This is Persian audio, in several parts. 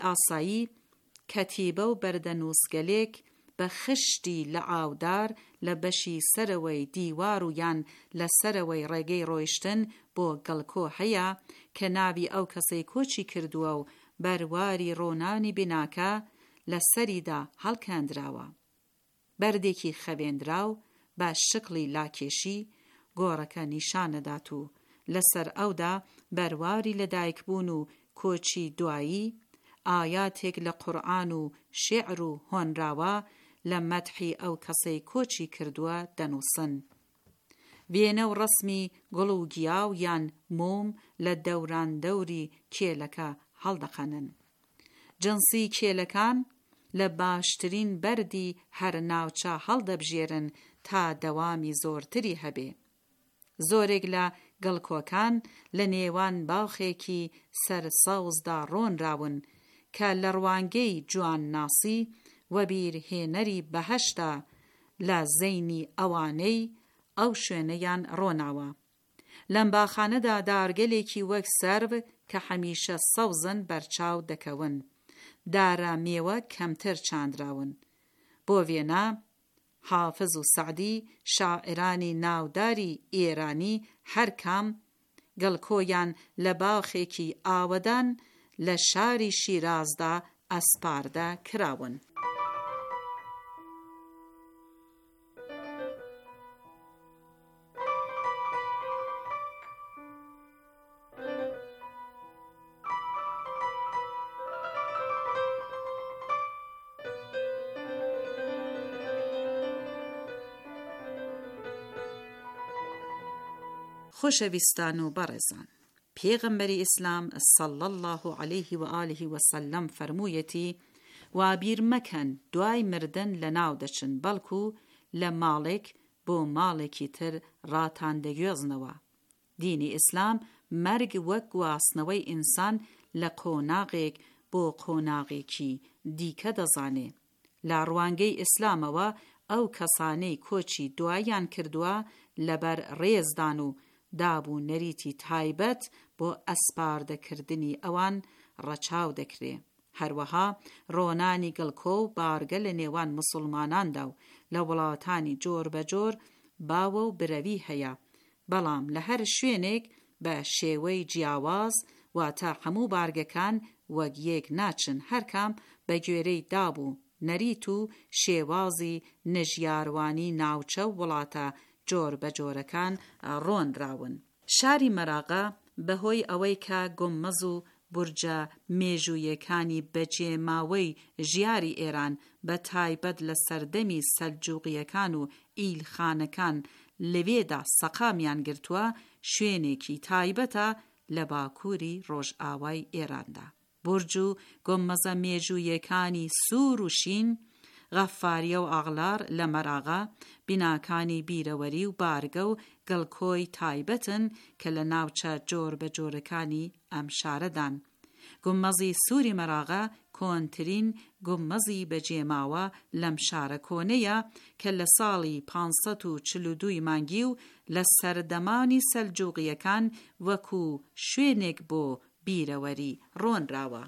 ئاسایی کەتیبە و بەردەنووسگەلێک بە خشتی لە ئاودار لە بەشی سەرەوەی دیوار و یان لە سەرەوەی ڕێگەی ڕۆیشتن بۆ گەڵکۆ هەیە کە ناوی ئەو کەسەی کۆچی کردووە و بەرواری ڕۆنانی بیناکە لە سەریدا هەڵکاندراوە. بەردێکی خەوێندراو بە شکڵی لاکێشی گۆڕەکە نیشانەدات و لەسەر ئەودا بەرواری لەدایکبوون و کۆچی دوایی ئاياتێک لە قورئان و شێعر و هۆنراوە لە مەدحی ئەو کەسەی کۆچی کردووە دەنووسن. وێنە و ڕسمی گوڵ و گیاو یان موم لە دەوران دەوری کێلەکە هەڵدەخەنن. جنسی کێلەکان لە باشترین بەردی هەر ناوچە هەڵدەبژێرن تا دەوامی زۆرتری هەبێ. زۆرێک لە گەڵکۆکان لە نێوان باخێکی سەر سەوزدا ڕۆنراون کە لە ڕوانگەی جوان ناسی وەبیرهێنەری بەهەشتا لە زەینی ئەوانەی ئەو شوێنەیان ڕۆناوە. لەم باخانەدا دارگەلێکی وەک سەرو کە هەمیشە سەوزن بەرچاو دەکەون. دارە مێوە کەمتر چاندراون. بۆ وێنە حافظ و سعدی شاعرانی ناوداری ئێرانی هەر کام گەڵکۆیان لە باخێکی ئاوەدان لە شاری شیرازدا ئەسپاردە کراون. خۆشەویستان و بەڕێزان، پێغەمبەری ئیسلام صلی الله علیه و آله و سلم فەرموویەتی وابیر مەکەن دوای مردن لە ناو دەچن، بەڵکو لە ماڵێک بۆ ماڵێکی تر ڕاتان دەگوێزنەوە. دینی ئیسلام مەرگ وەک گواستنەوەی ئینسان لە قۆناغێک بۆ قۆناغێکی دیکە دەزانێ. لە ڕوانگەی ئیسلامەوە ئەو کەسانەی کۆچی دوایان کردووە لەبەر ڕێزدان و دابوو نەریتی تایبەت بۆ ئەسپاردەکردنی ئەوان ڕەچاو دەکرێ. هەروەها ڕۆنانی گڵکۆ و بارگە لە نێوان مسلماناندا و لە وڵاتانی جۆر بەجۆر باوە و برەوی هەیە، بەڵام لە هەر شوێنێک بە شێوەی جیاواز واتە هەموو بارگەکان وەک یەک ناچن، هەرکام بە گوێرەی دابوو نەریت و شێوازی نەژیاروانی ناوچە وڵاتە جۆر بەجۆرەکان ڕۆنراون. شاری مەراغە بەهۆی ئەوەی کە گومەز و بورجە مێژوویەکانی بەجێماوەی ژیاری ئێران بە تایبەت لە سەردەمی سەلجوقیەکان و ئیلخانەکان لەوێدا سەقامیان گرتووە، شوێنێکی تایبەتە لە باکووری ڕۆژئاوای ئێراندا. بورج و گومەزە مێژوویەکانی سوور و شین، غەفاریە و ئاغلار لە مەراغە بیناکانی بیرەوەری و بارگە و گەڵکۆی تایبەتن کە لە ناوچە جۆر بە جۆرەکانی ئەم شارەدان. گومەزی سووری مەراغە کۆنترین گومەزی بەجێماوە لەم شارە کۆنەیە کە لە ساڵی 542 مانگی و لە سەردەمانی سەلجوقیەکان وەکو شوێنێک بۆ بیرەوەری ڕۆنراوە.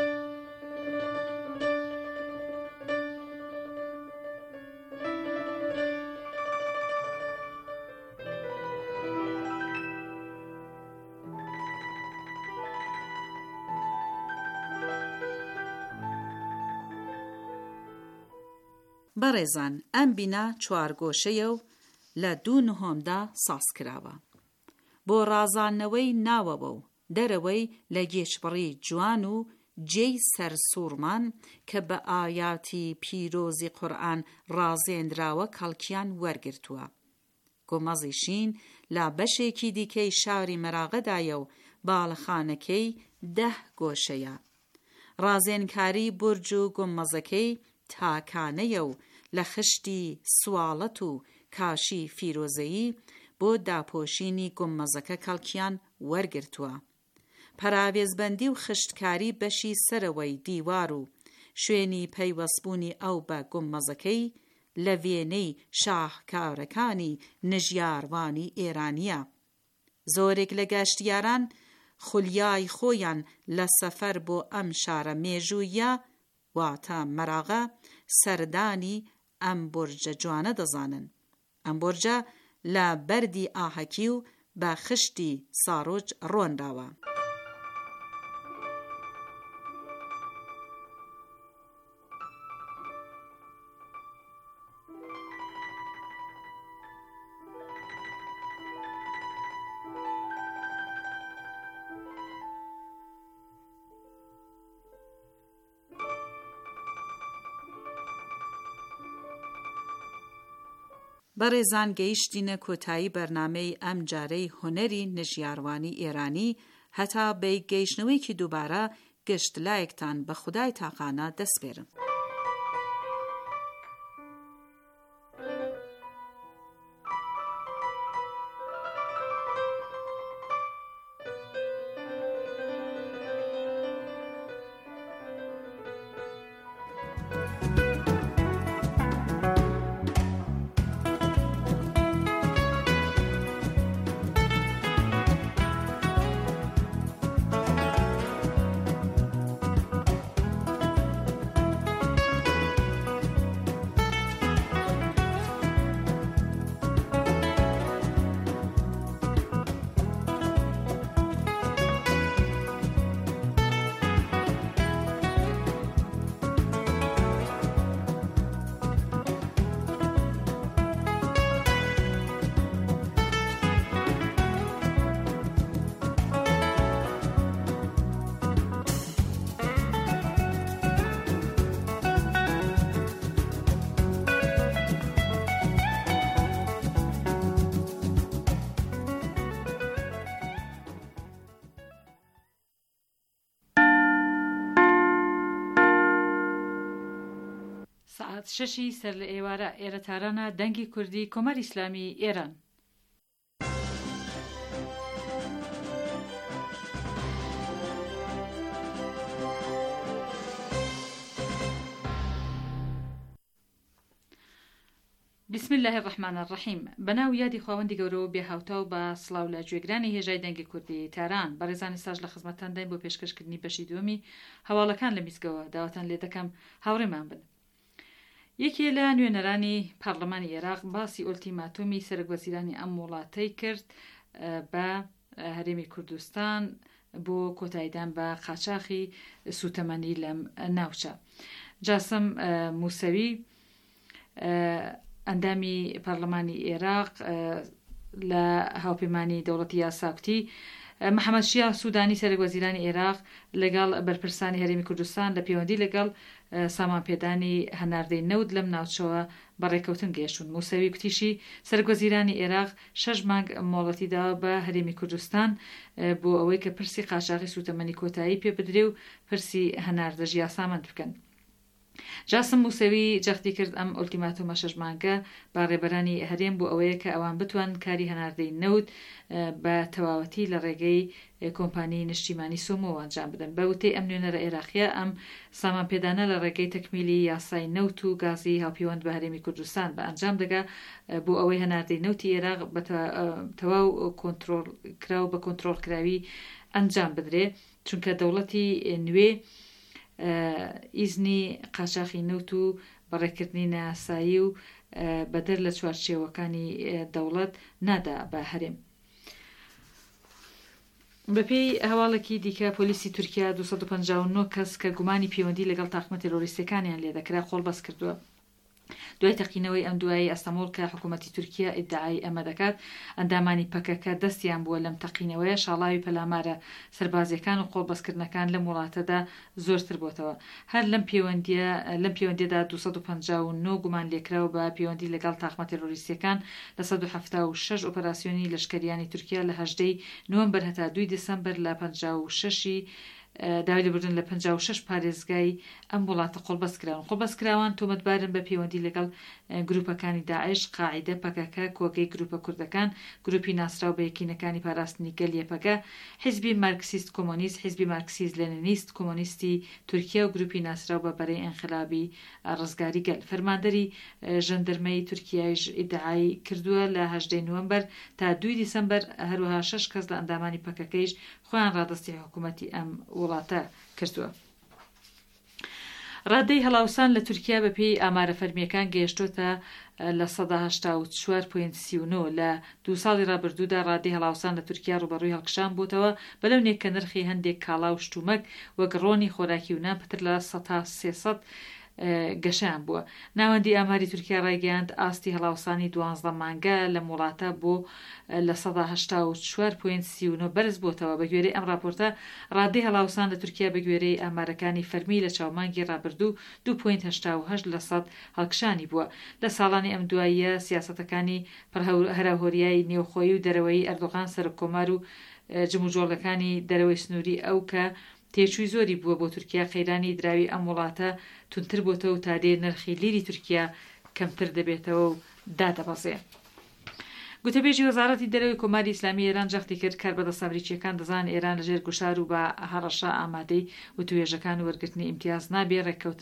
بەڕێزان، ئەم بینە چوارگۆشەیە و لە 2/9دا ساس کراوە. بۆ ڕازاندنەوەی ناوەوە و دەرەوەی لە گێشبڕی جوان و جێی سەرسوورمان کە بە ئاياتی پیرۆزی قورئان ڕازێنراوە کەڵکیان وەرگرتووە. گومەزی شین لە بەشێکی دیکەی شاری مەراغەدایە و باڵەخانەکەی 10 گۆشەیە. ڕازێنکاری بورج و گومەزەکەی تاکانەیە و لە خشتی سواڵەت و کاشی فیرۆزەیی بۆ داپۆشینی گومەزەکە کەڵکیان وەرگرتووە. پەراوێزبەندی و خشتکاری بەشی سەرەوەی دیوار و شوێنی پەیوەستبوونی ئەو بە گومەزەکەی لە وێنەی شاهکارەکانی نەژیاروانی ئێرانیە. زۆرێک لە گەشتیاران خولیای خۆیان لە سەفەر بۆ ئەم شارە مێژوویە واتە مەراغە سەردانی ئەم بورجە جوانە دەزانن. ئەم بورجە لە بەردی ئاهەکی و بە خشتی ساڕۆج ڕۆنراوە. بەڕێزان گەیشتینە کۆتایی بەرنامەی ئەم جارەی هونەری نژیاروانی ئێرانی هەتا بە گەیشتنەوەیکی دووبارە گشت لایەکتان بە خودای تاقانە دەست بێرن. سعات 6 سەر لە ئێوارە ئێرە تارانە دەنگی کوردی کۆمەری ئیسلامی ئێران. بسم الله الرحمن الرحیم. بەناو یادی خواوەندی گەورەوە بێ هاوتا و بە سڵاو لە گوێگرانی هێژای دەنگی کوردی تاران. بەڕێزانی ساژ لە خزمەتتان دەین بۆ پێشکەشکردنی بەشی دووەمی هەواڵەکان لە میزگەوە داواتان لێ دەکەم هاوڕێمان بن. یەکێ لە نوێنەرانی پارلەمانی عێراق باسی ئۆلتیماتۆمی سەرۆکوەزیرانی ئەم وڵاتەی کرد بە هەرێمی کوردستان بۆ کۆتاییدان بە قاچاقی سوتەمەنی لەم ناوچە. جاسم موسەوی ئەندامی پارلەمانی عێراق لە هاوپەیمانی دەوڵەتی یاساکوتی محەممەد شیا سوودانی سەرۆکوەزیرانی عێراق لەگەڵ بەرپرسانی هەرێمی کوردستان لە پەیوەندی لەگەڵ سامانپێدانی هەناردەی نەوت لەم ناوچەوە بەڕێکەوتن گەیشتون. موسەوی کوتیشی سەرۆکوەزیرانی عێراق 6 مانگ مۆڵەتیدا بە هەرێمی کوردستان بۆ ئەوەی کە پرسی قاچاقی سوتەمەنی کۆتایی پێ بدرێ و پرسی هەناردەژ یاسامەند بکەن. جاسم موسەوی جەختی کرد ئەم ئۆلتیماتۆمە 6 مانگە با ڕێبەرانی هەرێم بۆ ئەوەیە کە ئەوان بتوان کاری هەناردەی نەوت بە تەواوەتی لە ڕێگەی کۆمپانی نیشتیمانی سۆمۆ ئەنجام بدەن. بە وتەی ئەم نوێنەرە عێراقیە ئەم سامانپێدانە لە ڕێگەی تەکمیلی یاسای نەوت و گازی هاوپەیوەند بە هەرێمی کوردستان بە ئەنجام دەگا بۆ ئەوەی هەناردەی نەوتی عێراق بە تەواو کۆنتڕۆڵکراو بە کۆنتڕۆڵکراوی ئەنجام بدرێ، چونکە دەوڵەتی نوێ ئیزنی قاچاقی نەوت و بەڕێکردنی نایاسایی و بەدەر لە چوارچێوەکانی دەوڵەت نادا بە هەرێم. بەپێی هەواڵێکی دیکە پۆلیسی تورکیا 259 کەس کە گومانی پەیوەندی لەگەڵ تاقمە تێرۆریستەکانیان لێ دەکرا خۆڵبەست کردووە. دوای تەقینەوەی ئەم دوایی ئەستەمۆڵ کە حکوومەتی تورکیا ئیدعای ئەمە دەکات ئەندامانی پەکەکە دەستیان بووە لەم تەقینەوەیە شاڵاوی پەلامارە سەربازیەکان و قۆڵبەستکردنەکان لەم وڵاتەدا زۆرتر بۆتەوە. هەر لەم پەیوەندیەدا 259 گومان لێکراو بە پەیوەندی لەگەڵ تاقمە تێرۆریستەکان لە 176 ئۆپەراسیۆنی لەشکریانی تورکیا لە 8 نۆمبەر هەتا 2 دیسەمبەر لە 56 داوای لێبوردن لە 56 پارێزگای ئەم وڵاتە قۆڵبەستکراوان تۆمەتبارن بە پەیوەندی لەگەڵ گروپەکانی داعش، قاعیدە، پەکەکە، کۆگەی گروپە کوردەکان، گروپی ناسراو بە یەکینەکانی پاراستنی گەلیەپەکە، حیزبی مارکسیست کۆمۆنیست، حیزبی مارکسیست لێنینیست کۆمۆنیستی تورکیا و گروپی ناسراو بە بەرەی ئینقلابی ڕزگاری گەل. فەرماندەری ژەندەرمەی تورکیایش ئیدعای کردووە لە 8 نوێمبەر تا 2 دیسەمبەر هەروەها 6 کەس لە ئەندامانی پەکەکەیش خۆیان ڕادستی حکوومەتی ئەم وڵاتە کردووە. ڕادەی هەڵاوسان لە تورکیا بەپێی ئامارە فەرمیەکان گەیشتۆتە لە 84.39 لە 2 ساڵی ڕابردوودا. ڕادەی هەڵاوسان لە تورکیا ڕوبەڕووی هەڵکشان بووتەوە بەلەونێک کە نرخی هەندێک کاڵا و شتومەک وەک ڕۆنی خۆراکی و نان پتر لە 300 گەشیان بووە. ناوەندی ئاماری تورکیا ڕایگەیاند ئاستی هەڵاوسانی 12 مانگە لە وڵاتە بۆ لە 84.39 بەرز بووتەوە. بە گوێرەی ئەم راپۆرتە ڕادەی هەڵاوسان لە تورکیا بە گوێرەی ئامارەکانی فەرمی لە چاومانگی ڕابردوو 2.88% هەڵکشانی بووە. لە ساڵانی ئەم دواییە سیاسەتەکانی هەراهۆریایی نێوخۆیی و دەرەوەی ئەردۆغان سەرۆکۆمار و جموجۆڵەکانی دەرەوەی سنووری ئەو کە تێچووی زۆری بووە بۆ تورکیا خەیرانی دراوی ئەم وڵاتە تونتر بۆتەوە و تادێ نرخی لیری تورکیا کەمتر دەبێتەوە و دادەبەزێ. گوتەبێژی وەزارەتی دەرەوەی کۆماری ئیسلامی ئێران جەختی کرد کاربەدەست ئەمریکیەکان دەزان ئێران لەژێر گوشار و بە هەڕەشە ئامادەی وتوێژەکان و وەرگرتنی ئیمتیاز نابێ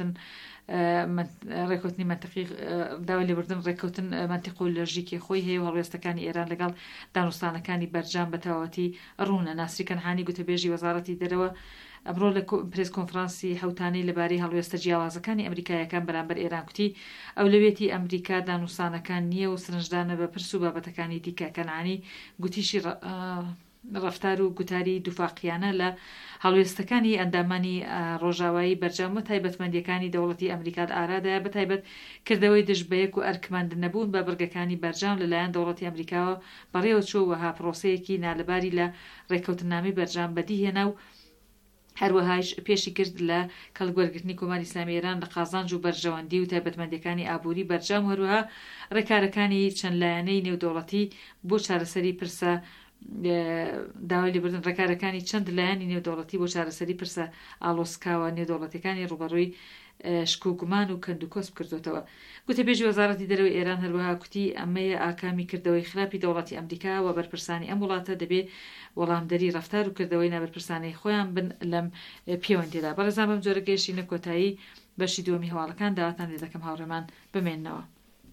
ڕێکوتنی منتقی داوای لێبوردن ڕێککەوتن منتیقۆلۆژیکی خۆی هەیە و هەڵوێستەکانی ئێران لەگەڵ دانوستانەکانی بەرجام بە تەواوەتی ڕوونە. ناسری کەنعانی گوتەبێژی وەزارەتی دەرەوە ئەمڕۆ لە پرێس کۆنفرانسی هەوتانەی لەبارەی هەڵوێستە جیاوازەکانی ئەمریکایەکان بەرامبەر ئێران کوتی ئەولەوێتی ئەمریکا دانوستانەکان نییە و سرنجدانە بە پرس و بابەتەکانی دیکە. کەنعانی گوتیشی ڕەفتار و گوتاری دووفاقیانە لە هەڵوێستەکانی ئەندامانی ڕۆژاوایی بەرجام تایبەتمەندیەکانی دەوڵەتی ئەمریکا ئارادایە بەتایبەت کردەوەی دژبەیەک و ئەرکماند نەبوون بە بەرگەکانی بەرجام لەلایەن دەوڵەتی ئەمریکاوە بەڕێوە چوە وەها پرۆسەیەکی نالەباری لە ڕێککەوتننامەی بەرجام بەدیهێنا و هەروەهاش پێشی کرد لە کەڵگوەرگرتنی کۆماری ئیسلامی ئێران لە قازانج و بەرژەوەندی و تایبەتمەندیەکانی ئابووری بەرجام هەروەها ڕێکارەکانی چەند لایەنەی نێودەوڵەتی بۆ چارەسەری پرسە داوای لێبوردن ڕێکارەکانی چەند لایەنی نێودەوڵەتی بۆ چارەسەری پرسە ئالۆسکاوە نێودەوڵەتەکانی ڕوبەڕووی شکوگومان و کەندوکۆسب کردوتەوە. گوتەبێژی وەزارەتی دەرەوەی ئێران هەروەها کوتی ئەمەیە ئاکامی کردەوەی خراپی دەوڵەتی ئەمریکا و بەرپرسانی ئەم وڵاتە دەبێت وەڵامدەری ڕەفتار و کردەوەی نابەرپرسانەی خۆیان بن لەم پەیوەندیدا. بەڕێزان بەم جۆرە گەیشتینە کۆتایی بەشی دووەمی هەواڵەکان داواتان لێ دەکەم هاوڕێمان بمێننەوە.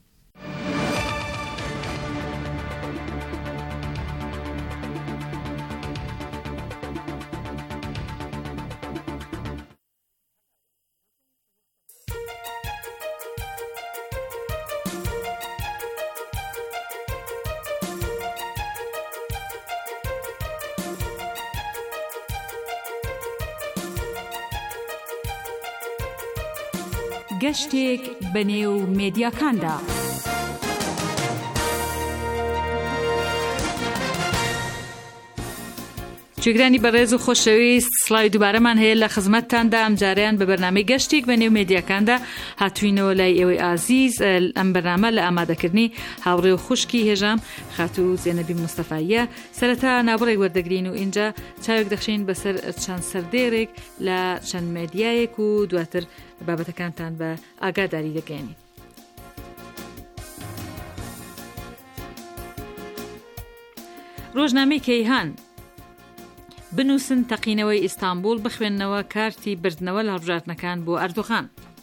گەشتێک بەنێو مێدیاکاندا. جێگرانی بەڕێز و خۆشەویست، سڵاوی دووبارەمان هەیە لە خزمەتتاندا. ئەم جاریان بە بەرنامەی گەشتێک بەنێو مێدیاکاندا هاتووینەوە لای ئێوەی ئازیز. ئەم بەرنامە لە ئامادەکردنی هاوڕێ و خوشکی هێژام خاتوو زێنەبی مستەفاییە. سەرەتا ناوبڕێک وەردەگرین و اینجا چاوێک دەخشین بەسەر چەند سەردێڕێک لە چەند مێدیایەک و دواتر بابەتەکانتان بە ئاگاداری دەگەێنین. ڕۆژنامەی کەیهان: بنووسن تەقینەوەی ئیستانبول، بخوێننەوە کارتی بردنەوە لە هەڵبژاردنەکان بۆ ئەردۆغان.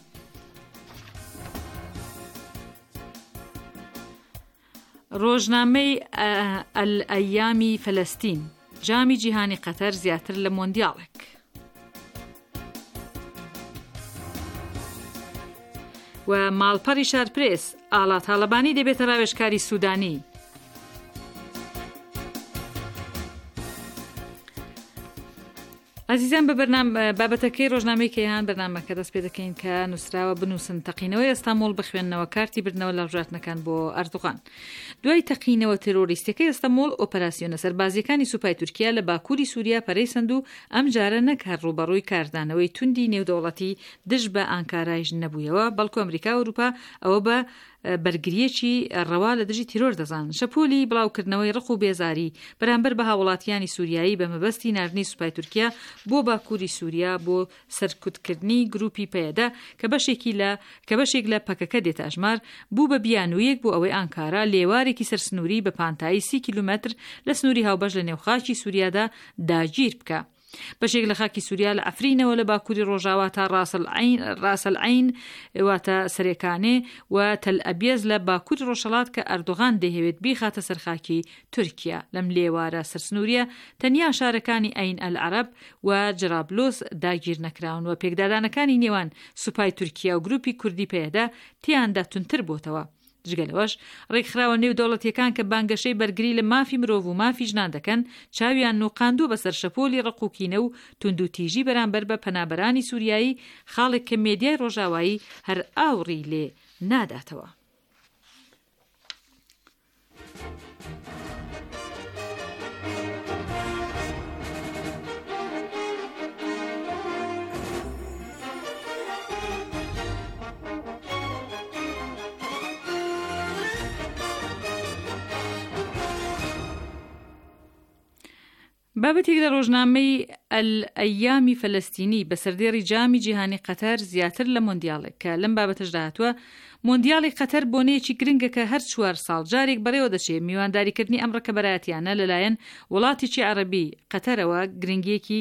ڕۆژنامەی ئەلئەیامی فەلەستین: جامی جیهانی قەتەر زیاتر لە مۆندیاڵێک. و ماڵپەڕی شارپرێس: ئاڵا تاڵەبانی دەبێتە ڕاوێژکاری سوودانی. عزیزان، بە بابەتەکەی ڕۆژنامەی کەیهان بەرنامەکە دەست پێ دەکەین کە نووسراوە بنووسن تەقینەوەی ئەستانبول، بخوێننەوە کارتی بردنەوە لە هەڵبژاردنەکان بۆ ئەردۆغان. دوای تەقینەوە تێرۆریستەکەی ئەستانبول، ئۆپەراسیۆنە سەربازیەکانی سوپای تورکیا لە باکووری سووریا پەرەیسەند و ئەم جارە نەک هەر ڕوبەڕووی کاردانەوەی توندی نێودەوڵەتی دژ بە ئانکارایش نەبوویەوە، بەڵکو ئەمریکا و ئەوروپا ئەوە بە بەرگریەکی ڕەوا لە دژی تیرۆر دەزان. شەپۆلی بڵاوکردنەوەی ڕق و بێزاری بەرامبەر بە هاوڵاتیانی سووریایی بە مەبەستی ناردنی سوپای تورکیا بۆ باکووری سووریا بۆ سەرکوتکردنی گروپی پەیەدا کە بەشێک لە پەکەکە دێتە ئەژمار، بوو بە بیانوویەک بۆ ئەوەی ئانکارا لێوارێکی سەرسنووری بە پانتایی 30 کیلومتر لە سنووری هاوبەش لە نێوخاکی سووریادا داگیر بکە. بەشێک لە خاکی سووریا لە ئەفرینەوە لە باکووری ڕۆژاوا تا ڕاسەلعین واتە سەرێکانێ و تەل ئەبیەز لە باکووری ڕۆژهەڵات کە ئەردۆغان دەهەوێت بیخاتە سەرخاکی تورکیا. لەم لێوارە سەرسنووریە تەنیا شارەکانی ئەین ئەلعەرەب و جرابلۆس داگیر نەکراون و پێکدادانەکانی نێوان سوپای تورکیا و گروپی کوردی پێدا تیاندا تونتر بۆتەوە. جگەلەوەش ڕێکخراوە نێو دەوڵەتیەکان کە بانگەشەی بەرگری لە مافی مرۆڤ و مافی ژنان دەکەن چاویان نوقاندوو بەسەر شەپۆلی ڕقوکینە و توندوتیژی بەرامبەر بە پەنابەرانی سووریایی، خاڵێک کە مێدیای ڕۆژاوایی هەر ئاوڕی لێ ناداتەوە. بابەتێک لە ڕۆژنامەی ئەیامی فەلەستینی بە سەردێڕی جامی جیهانی قەتەر زیاتر لە مۆندیاڵێک کە لەم بابەتەشدا هاتووە. مۆندیاڵی قەتەر بۆنەیەکی گرنگە کە هەر 4 ساڵ جارێک بەڕێوە دەچێت. میوانداریکردنی ئەم ڕەکەبەرایەتیانە لەلایەن وڵاتێکی عەرەبی قەتەرەوە گرنگیەکی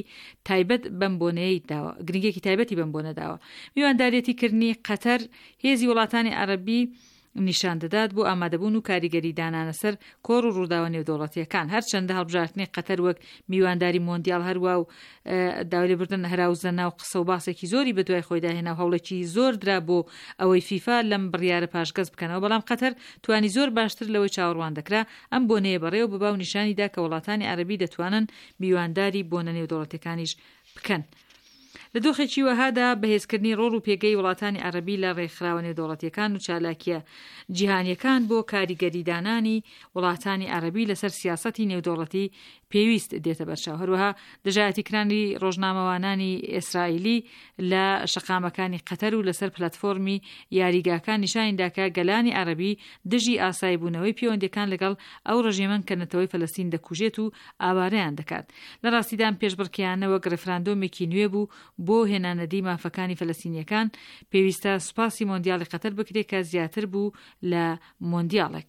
تایبەتی بەم بۆنە داوە. میوانداریەتیکردنی قەتەر هێزی وڵاتانی عەرەبی نیشان دەدات بۆ ئامادەبوون و کاریگەری دانانە سەر کۆڕ و ڕووداوە نێودەوڵەتیەکان. هەرچەندە هەڵبژاردنی قەتەر وەک میوانداری مۆندیال هەروە و داوای لێبوردن هەراوزەنا و قسە و باسێکی زۆری بەدوای خۆیدا هێنا، هەوڵێکی زۆر درا بۆ ئەوەی فیفا لەم بڕیارە پاشگەز بکەنەوە، بەڵام قەتەر توانی زۆر باشتر لەوەی چاوەڕوان دەکرا ئەم بۆنەیە بەڕێوە ببا و نیشانیدا کە وڵاتانی عەرەبی دەتوانن میوانداری بۆنە نێودەوڵەتیەکانیش بکەن. لە دۆخێکی وەهادا بەهێزکردنی ڕۆڵ و پێگەی وڵاتانی عەرەبی لە ڕێکخراوە نێودەوڵەتیەکان و چالاکیە جیهانیەکان بۆ کاریگەری دانانی وڵاتانی عەرەبی لەسەر سیاسەتی نێودەوڵەتی پێویست دێتە بەرچاو. هەروەها دژایەتیکرانی ڕۆژنامەوانانی ئیسرائیلی لە شەقامەکانی قەتەر و لەسەر پلەتفۆرمی یاریگاکان نیشانیدا کە گەلانی عەرەبی دژی ئاسایبوونەوەی پەیوەندیەکان لەگەڵ ئەو ڕژیمەن کە نەتەوەی فەلەستین دەکوژێت و ئاوارەیان دەکات. لە ڕاستیدان پێشبڕکێیانەوە ڕێفراندۆمێکی نوێ بوو بۆ هێنانەدی مافەکانی فەلەستینیەکان. پێویستە سوپاسی مۆندیاڵی قەتەر بکرێت کە زیاتر بوو لە مۆندیاڵێک.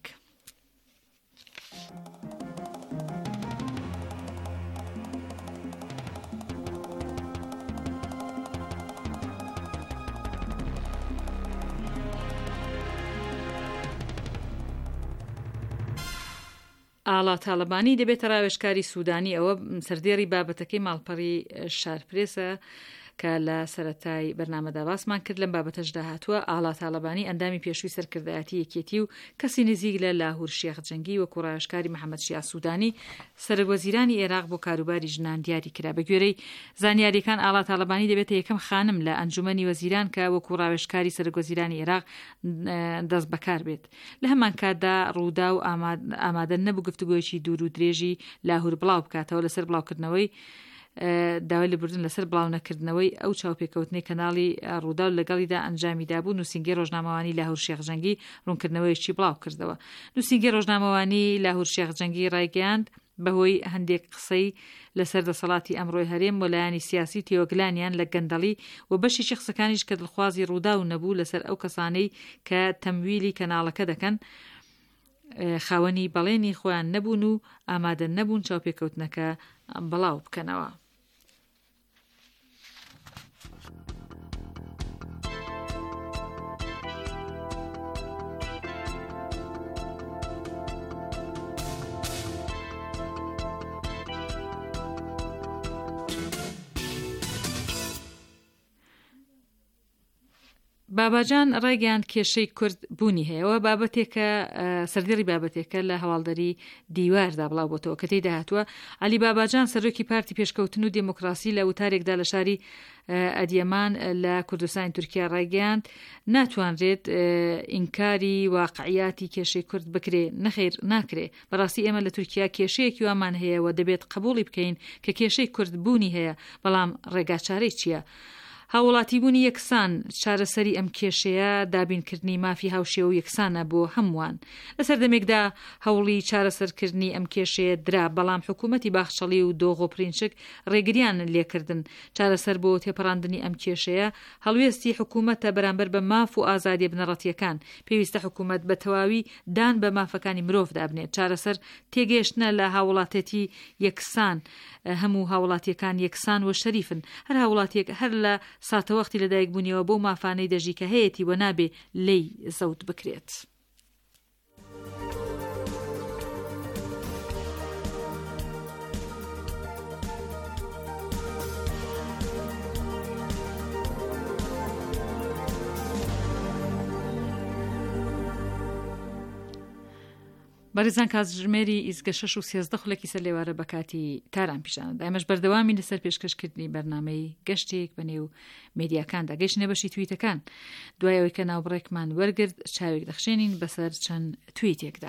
ئاڵا تاڵەبانی دەبێتە ڕاوێژکاری سوودانی. ئەوە سەردێڕی بابەتەکەی ماڵپەڕی شارپرێسە کە لە سەرەتای بەرنامەدا باسمان کرد. لەم بابەتەشدا هاتووە ئاڵا تاڵەبانی ئەندامی پێشووی سەرکردایەتی یەکێتی و کەسی نزیک لە لاهور شێخ جەنگی وەکو ڕاوێژکاری محەممەد شیا سوودانی سەرۆکوەزیرانی عێراق بۆ کاروباری ژنان دیاری کرا. بە گوێرەی زانیاریەکان ئاڵا تاڵەبانی دەبێتە یەکەم خانم لە ئەنجومەنی وەزیران کە وەکو ڕاوێژکاری سەرۆکوەزیرانی عێراق دەست بەکار بێت. لە هەمان کاتدا ڕوودا و ئامادە نەبوو گفتوگۆیەکی دوور و درێژی لاهور بڵاو بکاتەوە لەسەر بڵاوکردنەوەی داوای لێبوردن لەسەر بڵاو نەکردنەوەی ئەو چاوپێکەوتنی کەناڵی ڕوودا و لەگەڵیدا ئەنجامیدا بوو. نووسینگەی ڕۆژنامەوانی لاهور شێخ جەنگی ڕوونکردنەوەیەکی بڵاو کردەوە. نووسینگەی ڕۆژنامەوانی لاهور شێخ جەنگی ڕایگەیاند بەهۆی هەندێک قسەی لەسەر دەسەڵاتی ئەمڕۆی هەرێم وەلایانی سیاسی تێوەگلانیان لە گەندەڵی و بەشی قسەکانیش کە دڵخوازی ڕوودا و نەبوو لەسەر ئەو کەسانەی کە تەمویلی کەناڵەکە دەکەن خاوەنی بەڵێنی خۆیان نەبوون و ئامادە نەبوون چاوپێکەوتنەکە بڵاو بکەنەوە. باباجان ڕێگەیاند کێشەی کورد بوونی هەیەەوە بابەتێکە سەردێڕی بابەتێکە لە هەواڵدەری دیواردا بڵاو بۆتەوە کە تێدا هاتووە. علی باباجان سەرۆکی پارتی پێشکەوتن و دموکراسی لە وتارێکدا لە شاری ئەدیەمان لە کوردستانی تورکیا ڕێگەیاند ناتوانرێت ئینکاری واقعیاتی کێشەی کورد بکرێ. نەخێر ناکرێ. بەڕاستی ئێمە لە تورکیا کێشەیەکی وامان هەیە و دەبێت قبوڵی بکەین کە کێشەی کورد بوونی هەیە، بەڵام ڕێگاچارەی چییە؟ هاوڵاتیبوونی یەکسان چارەسەری ئەم کێشەیە دابینکردنی مافی هاوشێوە و یەکسانە بۆ هەمووان. لە سەردەمێکدا هەوڵی چارەسەرکردنی ئەم کێشەیە درا، بەڵام حکوومەتی باخچەڵی و دۆغۆ پرینچک ڕێگریان لێکردن. چارەسەر بۆ تێپەڕاندنی ئەم کێشەیە هەڵوێستی حکوومەتە بەرامبەر بە ماف و ئازادی بنەڕەتیەکان. پێویستە حکوومەت بە تەواوی دان بە مافەکانی مرۆڤدا بنێت. چارەسەر تێگەیشتنە لە هاوڵاتێتی یەکسان. هەموو هاوڵاتیەکان یەکسان و شەریفن. هەر هاوڵاتیەک هەر لە ساتەوەختی لەدایک بوونیەوە بۆ مافانەی دەژی کە هەیەی و نابێ لی زەوت بکرێت. بەڕێزان کاتژمێری ئیزگە 6 و 13 خولەکی سەر لێوارە بە کاتی تاران پیشانەدا. ئەمەش بەردەوامی لەسەر پێشکەشکردنی بەرنامەی گەشتێک بەنێو مێدیاکاندا. گەیشتنە بەشی تویتەکان. دوایەوەی کە ناوبڕێکمان وەرگرت چاوێک دەخشێنین بەسەر چەند تویتێکدا.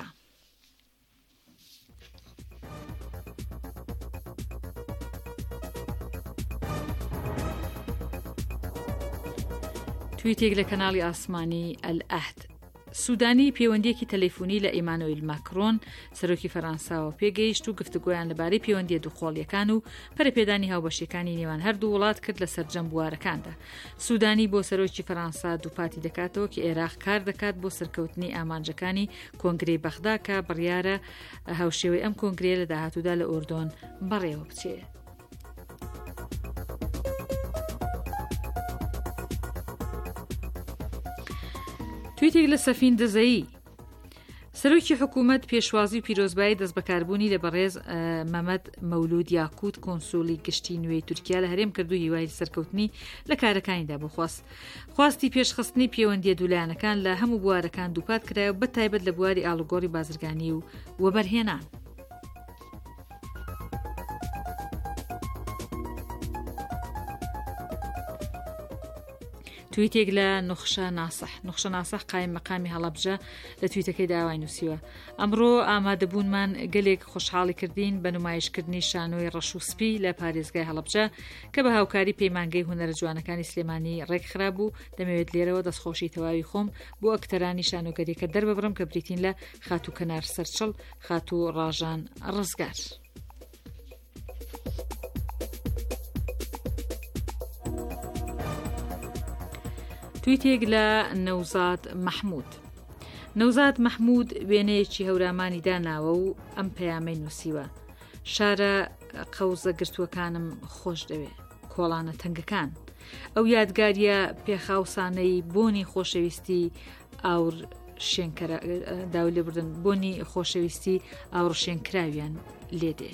تویتێک لە کەناڵی ئاسمانی ئەلئەهد. سودانی پەیوەندیەکی تەلەفۆنی لە ئیمانوئیل ماکرۆن سەرۆکی فەرەنساوە پێگەیشت و گفتوگۆیان لەبارەی پەیوەندیە دووخۆڵیەکان و پەرەپێدانی هاوبەشەکانی نێوان هەردوو وڵات کرد لە سەرجەم بوارەکاندا. سودانی بۆ سەرۆکی فەرەنسا دووپاتی دەکاتەوە کە عێراق کار دەکات بۆ سەرکەوتنی ئامانجەکانی کۆنگرەی بەغدا کە بڕیارە هاوشێوەی ئەم کۆنگرێ لە داهاتوودا لە ئوردۆن بەڕێوە بچێت. تویتێک لە سەفین دزایی. سەرۆکی حکوومەت پێشوازی و پیرۆزبایی دەست بەکاربوونی لە بەڕێز مەمەد مەولود یاکوت کۆنسوڵی گشتی نوێی تورکیا لە هەرێم کرد و هیوای سەرکەوتنی لە کارەکانیدا بخواست. خواستی پێشخستنی پەیوەندیە دوولایەنەکان لە هەموو بوارەکان دووپات کرایەوە بەتایبەت لە بواری ئاڵوگۆڕی بازرگانی و وەبەرهێنان. تویتێک لە نوخشە ناسەح قایم مەقامی هەڵەبجە لە تویتەکەی داوای نووسیوە. ئەمڕۆ ئامادەبوونمان گەلێک خۆشحاڵی کردین بە نمایشکردنی شانۆی ڕەشوسپی لە پارێزگای هەڵەبجە کە بە هاوکاری پەیمانگەی هونەرە جوانەکانی سلێمانی ڕێکخرا بوو. دەمەوێت لێرەوە دەستخۆشی تەواوی خۆم بۆ ئەکتەرانی شانۆگەریەکە دەرببڕم کە بریتین لە خاتوو کەنار سەرچڵ، خاتوو ڕاژان ڕزگار. تویتێک لە نەوزاد مەحموود. نەوزاد مەحموود وێنەیەکی هەورامانی داناوە و ئەم پەیامەی نووسیوە: شارە قەوزە گرتووەکانم خۆش دەوێ، کۆڵانە تەنگەکان، ئەو یادگاریە پێخاوسانەی بۆنی خۆشەویستی ئاور شێنکەرا داوای لێبوردن بۆنی خۆشەویستی ئاوڕشێنکراویان لێدێ.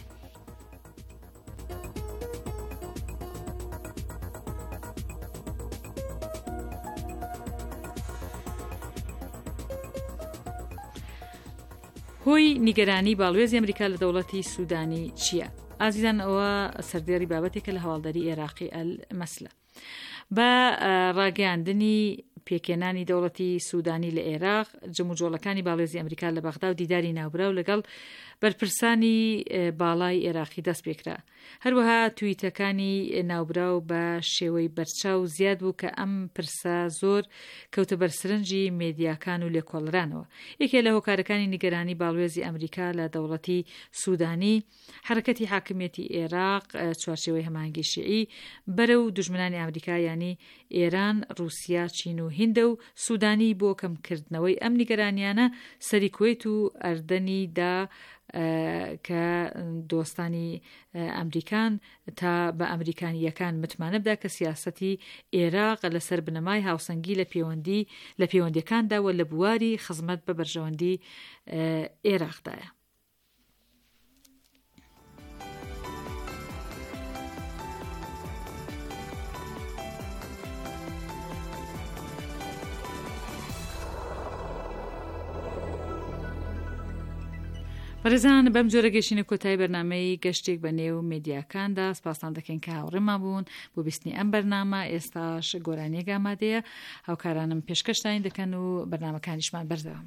هۆی نیگەرانی باڵوێزی ئەمریکا لە دەوڵەتی سودانی چییە؟ ئازیزان، ئەوە سەردێڕی بابەتێکە لە هەواڵداری عێراقی ئەل-مەسلە بە ڕاگەیاندنی پێکێنانی دەوڵەتی سودانی لە عێراق. جەموجۆڵەکانی باڵوێزی ئەمریکا لە بەغدا و دیداری ناوبراو لەگەڵ بەرپرسانی باڵای عێراقی دەست پێکرا. هەروەها تویتەکانی ناوبراو بە شێوەی بەرچاو زیاد بوو کە ئەم پرسە زۆر کەوتە بەرسرنجی مێدیاکان و لێکۆڵرانەوە. یەکێ لە هۆکارەکانی نیگەرانی باڵوێزی ئەمریکا لە دەوڵەتی سودانی حرەکەتی حاکمیەتی عێراق چوارچێوەی هەماهەنگی شیعی بەرە و دوژمنانی ئەمریکا یانی ئێران، رووسیا، چین و هیندە و سودانی بۆ کەمکردنەوەی ئەم نیگەرانیانە سەری کوێیت و ئەردەنی دا کە دۆستانی ئەمریکان تا بە ئەمریکانیەکان متمانە بدا کە سیاسەتی عێراق لەسەر بنەمای هاوسەنگی لە پەیوەندیەکاندا و لە بواری خزمەت بە بەرژەوەندی عێراقدایە. بەڕێزان، بەم جۆرە گەشتینە کۆتایی بەرنامەی گەشتێک بە نێو مێدیاکاندا سپاسان دەکەین کە هاوڕێمان بوون بۆ بیستنی ئەم بەرنامە. ئێستاش گۆرانیەک ئامادەیە، هاوکارانم پێشکەشتان دەکەن و بەرنامەکانیشمان بەردەوام.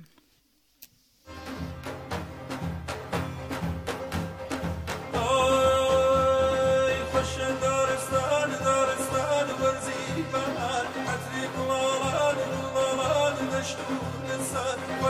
خوش دارستان دارستان ورزی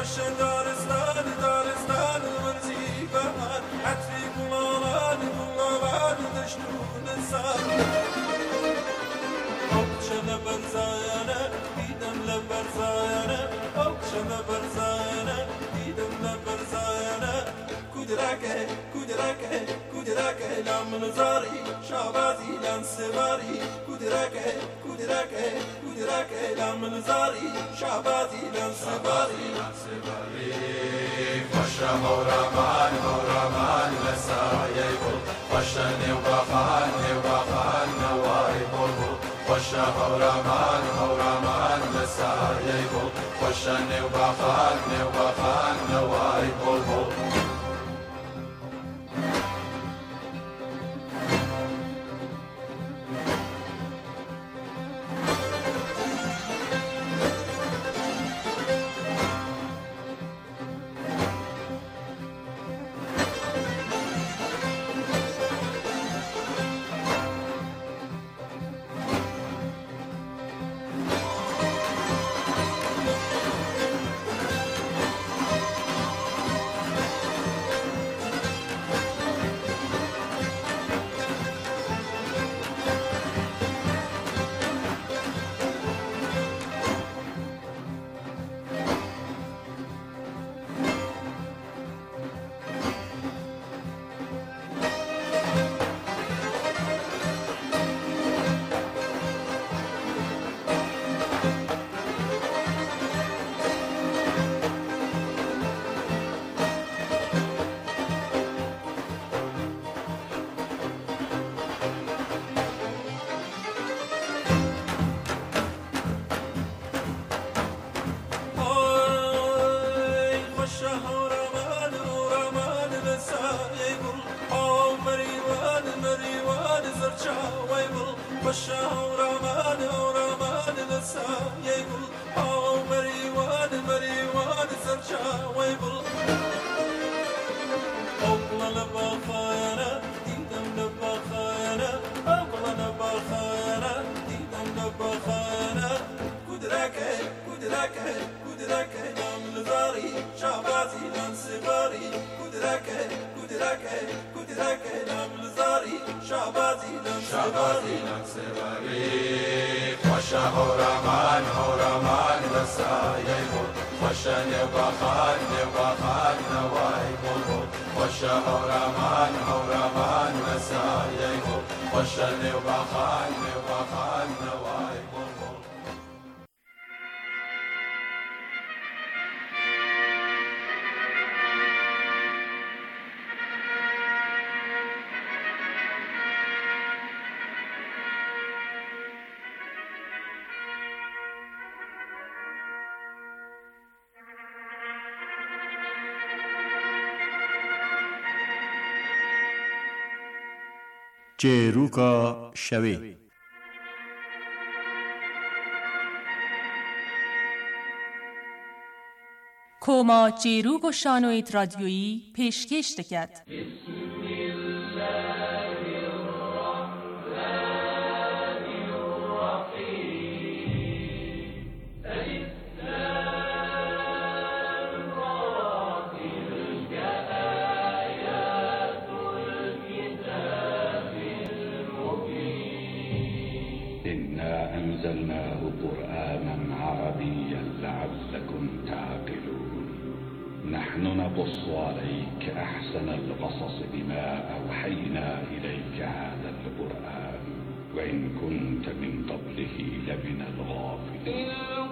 چێروکە شەوێ کۆما چێروک و شانۆیت رادیۆیی پێشکەش دەکات. أنزلناه قرآنا عربيا لعلكم تعقلون نحن نقص عليك أحسن القصص بما أوحينا إليك هذا القرآن وإن كنت من قبله لمن الغافلين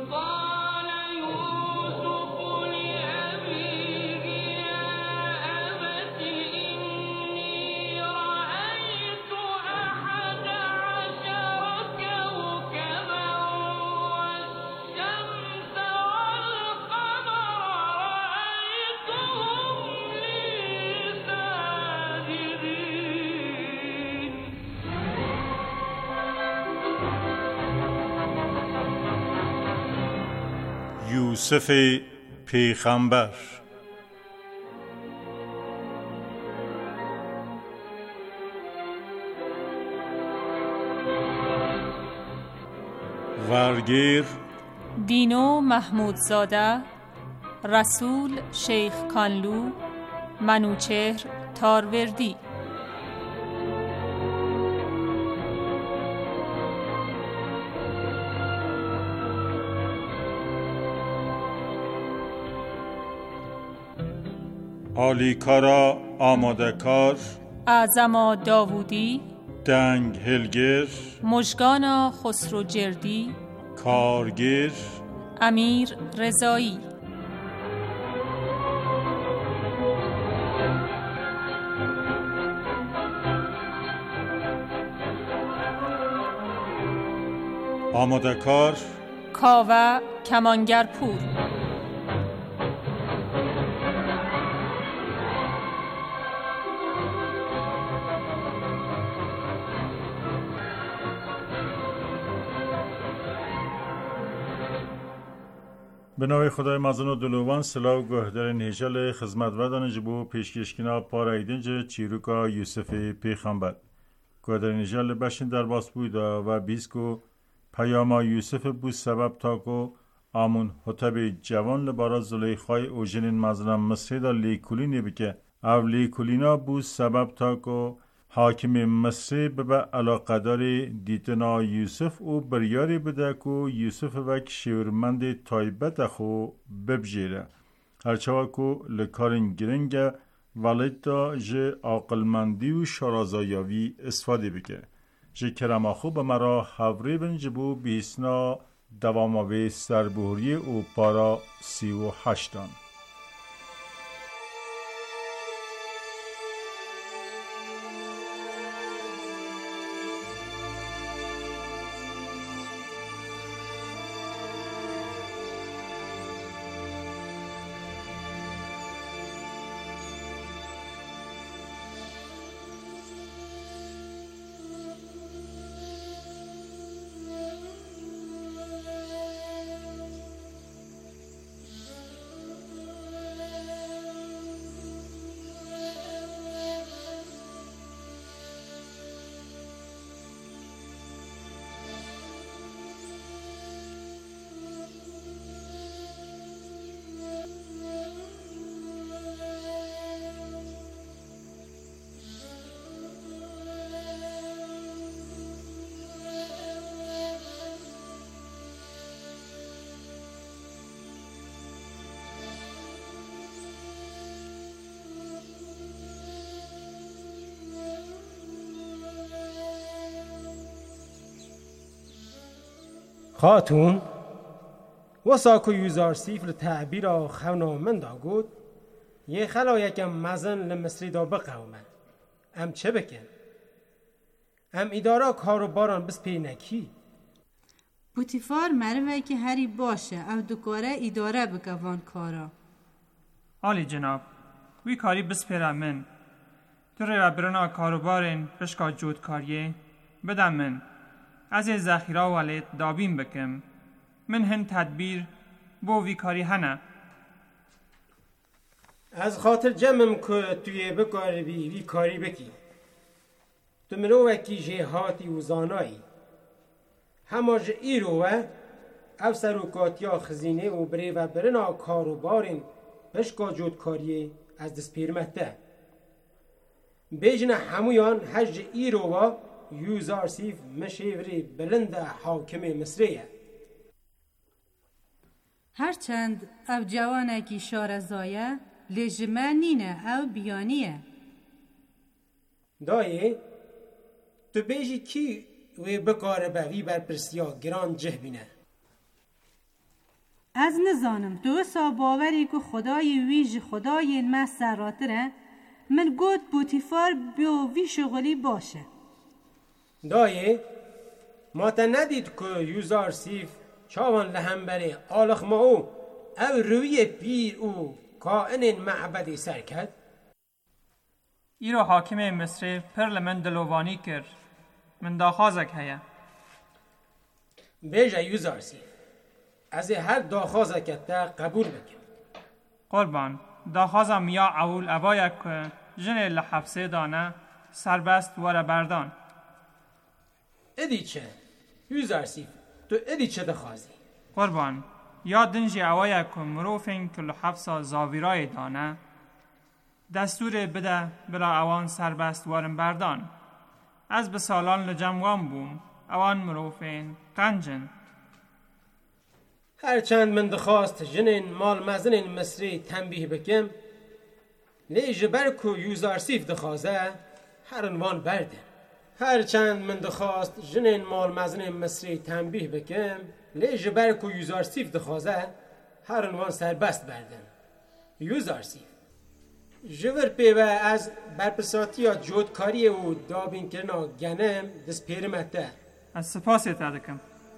یوسف پیغمبر. وارگیر دینو محمودزاده رسول شیخ کانلو، منوچهر تاروردی. آلیکارا آماده کار، اعظما داوودی، دنگ هلگر، مژگانا خسرو جردی، کارگر، امیر رضایی. آماده کار، کاوه کمانگرپور. به نام خدای مزن و دلوان سلاو گهدر نیجل خدمت ودان جبو پیشکشکنا پارایدنج چیروکا یوسف پیغمبر گهدر نیجل بشین در باس بودا و بیسکو پیاما یوسف بود سبب تاکو آمون حتب جوان لبارا زلیخای اوژنین مزنم مصری دا لیکولینی بکه او لیکولینا بود سبب تاکو حاکم مصری به علاقدار دیتنا یوسف او بریاری بده که یوسف وک شیورمند تایبت خو ببجیره هرچه که لکارن گرنگه ولیتا جه عاقلمندی و شرازایاوی استفاده بکه جه کرماخو به مرا حوری بنجبو بیسنا دواماوی سربوری او پارا 38. خاتون وساکو یوزارسیف لتعبیر خونا من دا گود یه خلا یکم مزن لمصری دا بقومه ام چه بکن؟ ام اداره کارو باران بس پی نکی بوتیفار مروه که هری باشه او دکاره اداره بگوان کارا آلی جناب وی کاری بس پیرا من تو را برنا کارو بارن پشکا جود کاریه بدم من از این ذخیره والد دابین بکم من هن تدبیر بو وی کاری هنه از خاطر جمعم که توی بکاری بی وی کاری بکی تو منو وکی جهاتی و زانایی همه جه ایروه او سروکاتیا خزینه و بره و برنا کارو بارن پشکا جود کاریه از دست پیرمته بیجن همویان هج ایروه یوزارسیف مشیوری بلند حاکم مصریه هرچند او جوانه کی شارزایه لجمه نینه او بیانیه دایه تو بیجی کی وی بکاره به وی برپرسیا گران جه بینه از نزانم تو سا باوری که خدای ویج خدای ما سراتره من گود بوتیفار بیو وی شغلی باشه دایه ما تا ندید که یوزارسیف چاوان لهم بره آلخ ما او روی پیر او کائن معبدی سر کرد ایرو حاکم مصر پرلمن دلوانی کرد من داخازک هیا بیجه یوزارسیف از هر داخازکت تا قبول بکن قربان داخازم یا اول ابایک که جن لحفظه دانه سربست وره بردان ادی چه؟ یوزارسیف تو ادی چه دخوازی؟ قربان یا دنجی اوای که مروفین کل حفظا زاویرای دانه دستور بده بلا اوان سربست وارن بردان. از به سالان لجموان بوم اوان مروفین قنجن. هرچند من دخواست جنین مال مزنین مصری تنبیه بکم لی جبر کو یوزارسیف دخوازه هر عنوان بردن. هرچند من دخواست جنین مال مزنین مصری تنبیه بکم لی جبر کو یوزارسیف دخوازه هر عنوان سربست بردن. یوزارسیف جور پیوه از برپرساتی یا جودکاری و دابین کرنا گنم دست پیرمته. از سپاسی تدکم.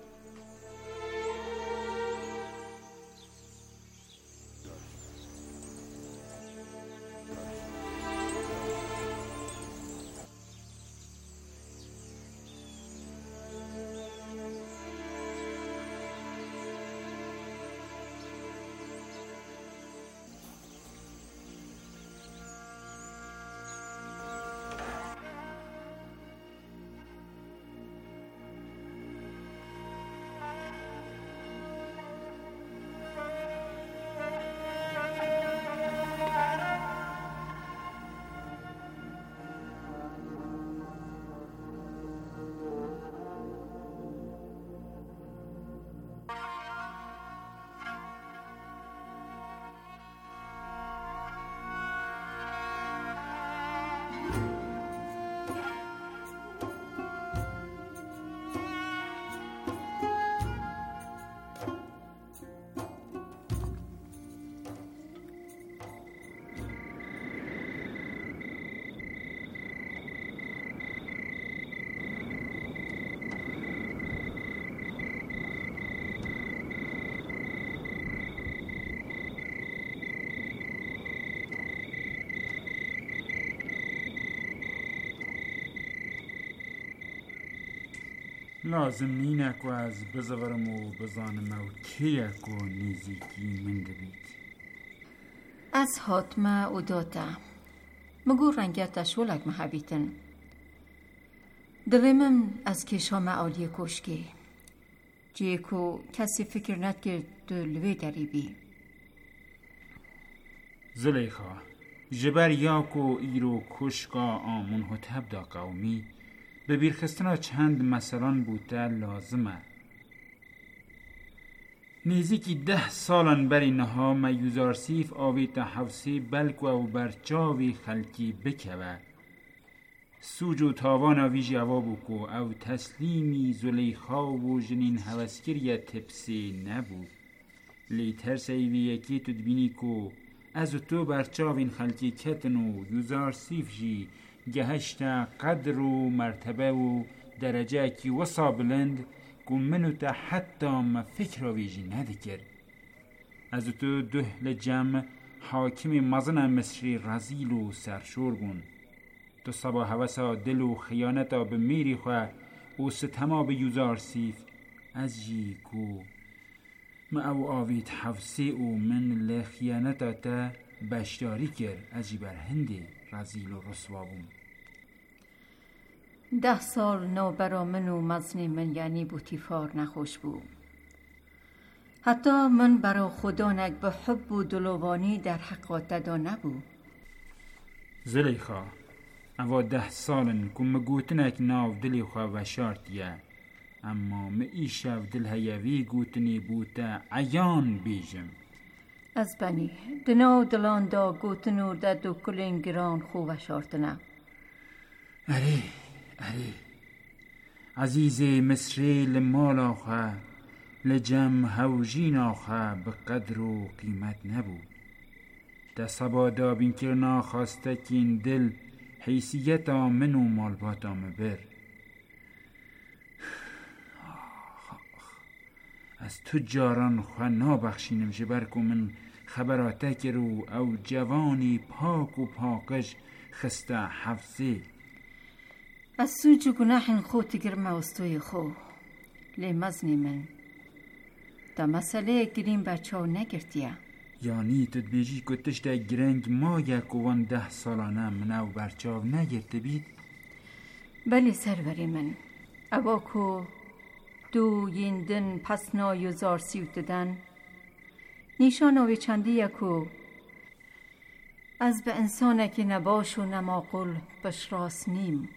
لازم نینک و از بزورم و بزانم و کیک و نیزیکی من دبید. از حاتمه و داتا مگو رنگت شولک محبیتن دلمم از کشام عالی کشکی جیکو کسی فکر نکرد دلوی دریبی. زلیخا جبر یاکو ایرو کشکا آمون هتب دا قومی به بیرخستنا چند مثلا بوده لازمه. نیزیکی 10 سالن بری نها میوزارسیف آوی تا حوسی بلکو و برچاوی خلکی بکوه. سوج و تاوان آوی جوابو کو او تسلیمی زلیخا و جنین حوسکری تپسی نبود. لی ترس ایوی یکی تدبینی کو از تو برچاوین خلکی کتن و یوزارسیف جی گهشتا قدر و مرتبه و درجه کی وصا بلند که منو تا حتی ما فکر ویجی ندکر. از تو ده لجم حاکم مزن مصری رزیل و سرشور بون. تو صبا حوثا دل و خیانتا به میری خواه و ستما به یوزارسیف از جی کو ما او آوید حفظی و من لخیانتا تا بشداری کر از جی بر هنده رزیل و رسوا بون. 10 سال نو برا من و مزن من یعنی بوتیفار نخوش بود. حتی من برا خدانک به حب و دلوانی در حقات دا نبود. زلیخا اوا 10 سالن که مگوتنک ناو دلی خواه و شارتیه اما ایشاف دل هیوی گوتنی بوده عیان بیجم. از بنی دناو دلان دا گوتنو دا دو کلین گران خو و شارتنه. اره عزیز مصری لمال آخه لجم هوجین آخه به قدر و قیمت نبود. ده سبا دابین کرنا خواسته کین دل حیثیتا من و مالباتا مبر. از تو جاران خواه نابخشینم جبر کو من خبراته کرو او جوانی پاک و پاکش خسته حفظه. از سوچ و گناهن خود گرمه استوی خو لی مزنی من تا مسئله گرین بچه ها نگرتیه. یعنی تو بیجی کتش ده گرنگ ما یک وان 10 سالانه منو بچه ها نگرته بید؟ بله سروری من اوا کو دو یندن پس نایوزار سیوت دن نیشانوی چندی یکو از به انسانکی نباش و نماقل بشراس نیم.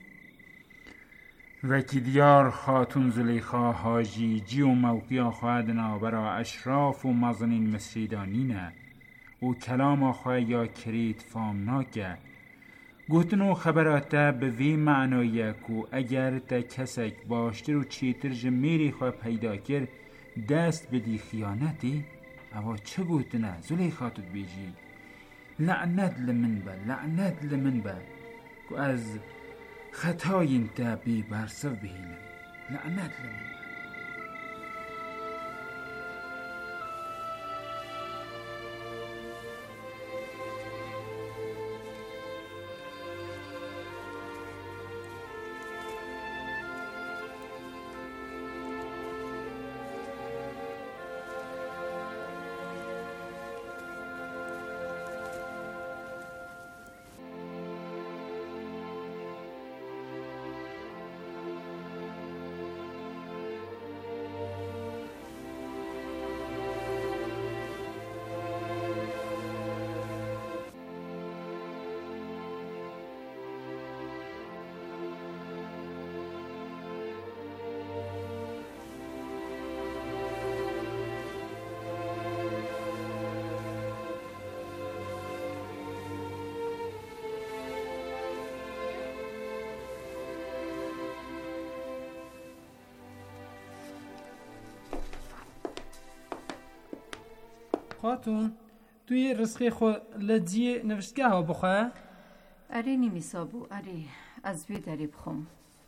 وکی دیار خاتون زلیخا حاجی جی و موقعی خواهدنا برا اشراف و مزنین مسیدانینه و کلام خواه یا کرید فامناکه گوتنو خبرات به وی معنایه کو اگر تا کسک باشتر و چیتر جمیری خواه پیدا کرد دست بدی خیانتی اوا چه گوتنه زلیخاتت بیجی لعنت لمن با کو از خطای انتا بی برصف بهیلم لعنت لمن. خاتون توی رزقی خو لجی نوشتگاه ها بخواه؟ اری نیمیسابو اری از وی داری بخوم.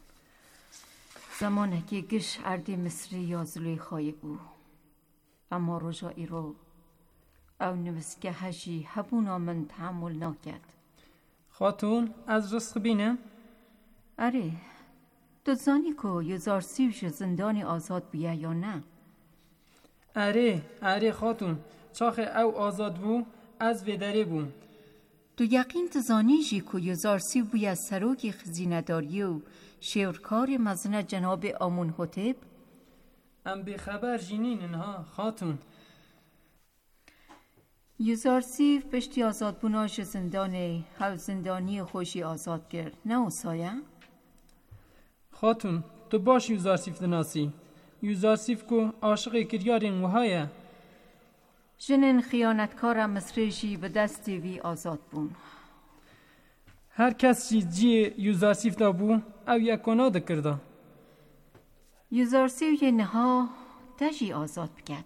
زمانه که گش اردی مصری یا زلیخای بو اما رجایی رو او نوشتگاه هجی هبونا من تحمل ناکد. خاتون از رزق بینم؟ اری تو زانی که یزارسیوش زندانی آزاد بیه یا نه؟ اره خاتون چاخ او آزاد بو از ویدره بو. تو یقین تزانی جی که یزارسیو بوی از سروکی خزینداری و شیرکار مزنه جناب آمون حتب؟ ام بی خبر جینین انها خاتون. یزارسیو پشتی آزاد بوناش زندانی هاو زندانی خوشی آزاد کرد نه سایه؟ خاتون تو باش یزارسیو دناسی یزارسیو که عاشق کریارین وهایه جنن خیانتکار مصریجی به دست وی آزاد بون. هر کس جی یزارسیو دا بو او یکونا دا کرده. یزارسیو یه نها تجی آزاد بکد.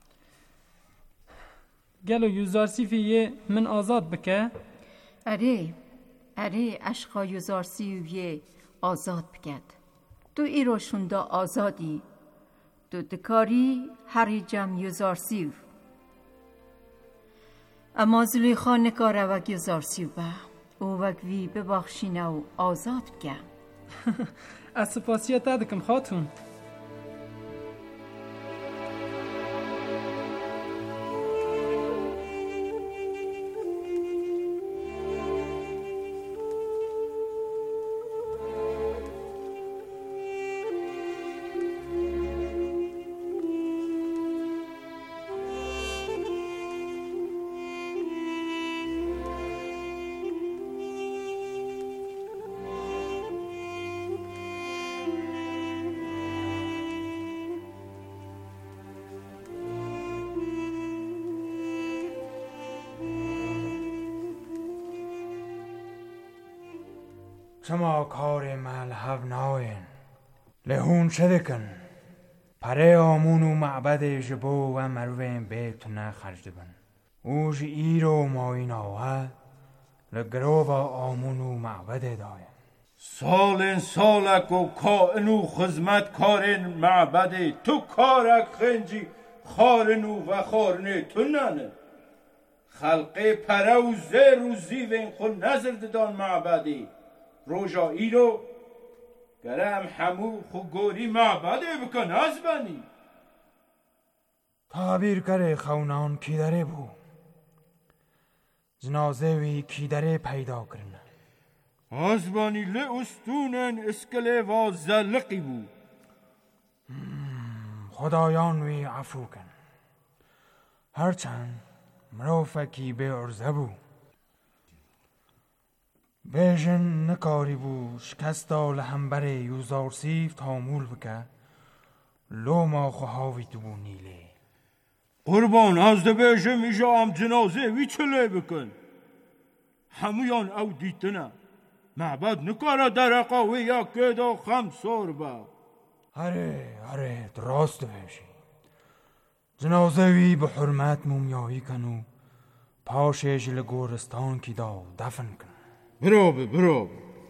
گلو یزارسیو یه من آزاد بکه؟ اره اشقا یزارسیو یه آزاد بکد. تو ایروشون دا آزادی تو دکاری هری جم یزارسیو اما زلیخا نکاره وک یزارسیو با او وک وی ببخشینه و آزاد بکه. از سپاسیت دکم خاتون. شما کار ملحب ناین لهون شدکن پره آمون و معبد جبو و مروین بیتونه خرج بن اوش ایرو ماین آوه لگروب آمون و معبد داین سالن سالک و کائنو خزمت کارن معبد تو کارک خنجی خارنو و خارنه تو ننه خلقه پره و زر و زیوین خود نظر دادن معبدی روژایی رو گرم همو خوگوری معبده بکن از بنی تعبیر کره خونان کی داره بو جنازه وی کی داره پیدا کرنه از بنی لعستونن اسکله و زلقی بو خدایان وی عفو کن هرچند مروفکی به عرضه بو بیژن نکاری بو شکستا لهمبر یوزارسیف تامول بکه لو ما خواهاوی دو نیله قربان از ده بیژن میشه هم جنازه وی چله بکن همویان او دیتنه معبد نکاره درقاوی یا کدا خمسار با آره درست بیشی جنازه وی به حرمت مومیایی کنو پاشش لگورستان کی دا دفن کن برو